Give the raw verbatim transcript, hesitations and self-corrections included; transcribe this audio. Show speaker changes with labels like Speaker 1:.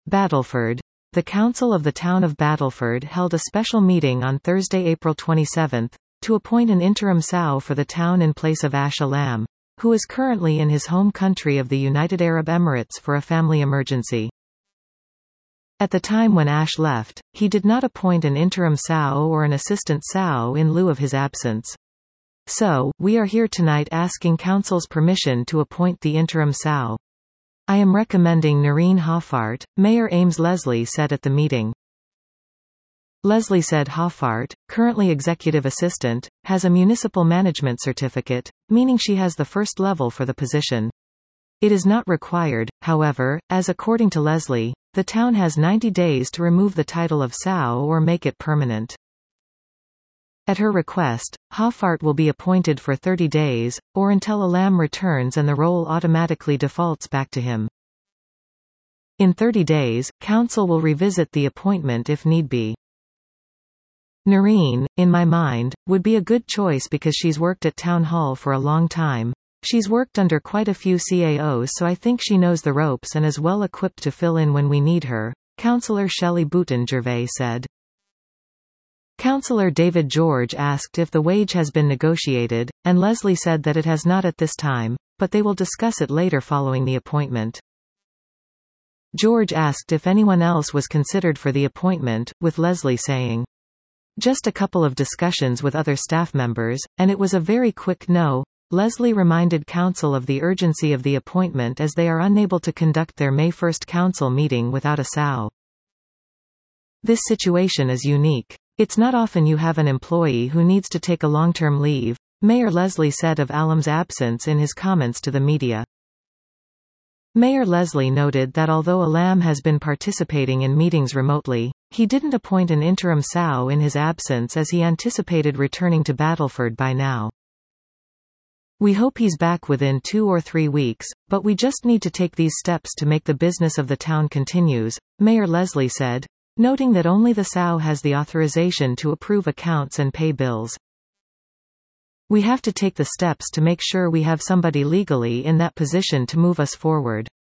Speaker 1: Battleford. The Council of the Town of Battleford held a special meeting on Thursday, April twenty-seventh, to appoint an interim S A W for the town in place of Ash Alam, who is currently in his home country of the United Arab Emirates for a family emergency. At the time when Ash left, he did not appoint an interim S A W or an assistant S A W in lieu of his absence. So, we are here tonight asking Council's permission to appoint the interim S A W. I am recommending Noreen Hoffart, Mayor Ames Leslie said at the meeting. Leslie said Hoffart, currently executive assistant, has a municipal management certificate, meaning she has the first level for the position. It is not required, however, as according to Leslie, the town has ninety days to remove the title of S A W or make it permanent. At her request, Hoffart will be appointed for thirty days, or until Alam returns and the role automatically defaults back to him. In thirty days, Council will revisit the appointment if need be. Noreen, in my mind, would be a good choice because she's worked at Town Hall for a long time. She's worked under quite a few C A Os, so I think she knows the ropes and is well equipped to fill in when we need her, Councillor Shelley Bouton Gervais said. Councillor David George asked if the wage has been negotiated, and Leslie said that it has not at this time, but they will discuss it later following the appointment. George asked if anyone else was considered for the appointment, with Leslie saying, "Just a couple of discussions with other staff members, and it was a very quick no." Leslie reminded Council of the urgency of the appointment as they are unable to conduct their May first Council meeting without a S A W. This situation is unique. It's not often you have an employee who needs to take a long-term leave, Mayor Leslie said of Alam's absence in his comments to the media. Mayor Leslie noted that although Alam has been participating in meetings remotely, he didn't appoint an interim S A W in his absence as he anticipated returning to Battleford by now. "We hope he's back within two or three weeks, but we just need to take these steps to make the business of the town continues," Mayor Leslie said, noting that only the S A W has the authorization to approve accounts and pay bills. "We have to take the steps to make sure we have somebody legally in that position to move us forward."